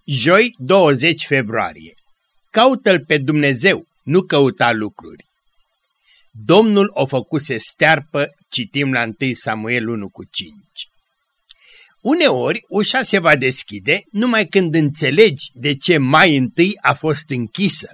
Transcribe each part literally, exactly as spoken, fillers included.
Joi, douăzeci februarie. Caută-L pe Dumnezeu, nu căuta lucruri. Domnul o făcuse stearpă, citim la întâi Samuel unu cu cinci. Uneori ușa se va deschide numai când înțelegi de ce mai întâi a fost închisă.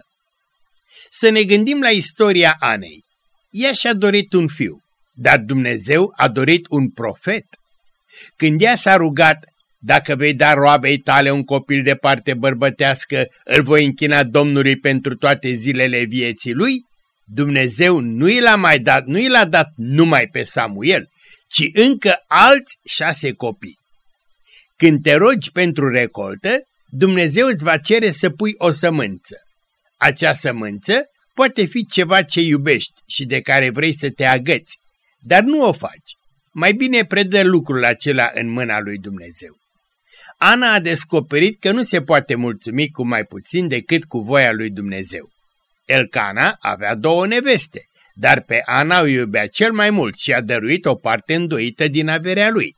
Să ne gândim la istoria Anei. Ea și-a dorit un fiu, dar Dumnezeu a dorit un profet. Când ea s-a rugat, dacă vei da roabei tale un copil de parte bărbătească, îl voi închina Domnului pentru toate zilele vieții lui, Dumnezeu nu i l-a mai dat, nu i l-a dat numai pe Samuel, ci încă alți șase copii. Când te rogi pentru recoltă, Dumnezeu îți va cere să pui o sămânță. Acea sămânță poate fi ceva ce iubești și de care vrei să te agăți, dar nu o faci. Mai bine predă lucrul acela în mâna lui Dumnezeu. Ana a descoperit că nu se poate mulțumi cu mai puțin decât cu voia lui Dumnezeu. Elcana avea două neveste, dar pe Ana o iubea cel mai mult și a dăruit o parte îndoită din averea lui.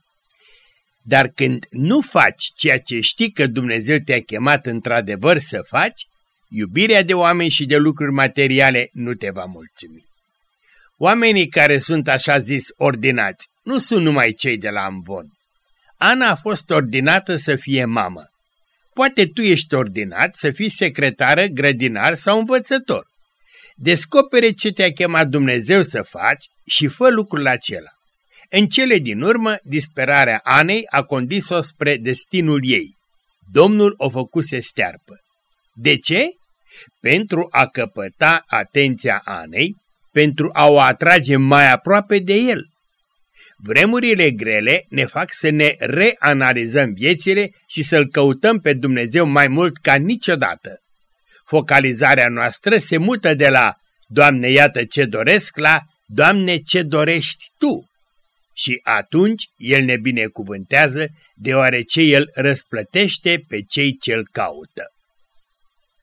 Dar când nu faci ceea ce știi că Dumnezeu te-a chemat într-adevăr să faci, iubirea de oameni și de lucruri materiale nu te va mulțumi. Oamenii care sunt așa zis ordinați nu sunt numai cei de la Amvon. Ana a fost ordinată să fie mamă. Poate tu ești ordinat să fii secretară, grădinar sau învățător. Descopere ce te-a chemat Dumnezeu să faci și fă lucrul acela. În cele din urmă, disperarea Anei a condus-o spre destinul ei. Domnul o făcuse stearpă. De ce? Pentru a căpăta atenția Anei, pentru a o atrage mai aproape de el. Vremurile grele ne fac să ne reanalizăm viețile și să-L căutăm pe Dumnezeu mai mult ca niciodată. Focalizarea noastră se mută de la Doamne, iată ce doresc la Doamne, ce dorești Tu? Și atunci El ne binecuvântează, deoarece El răsplătește pe cei ce-L caută.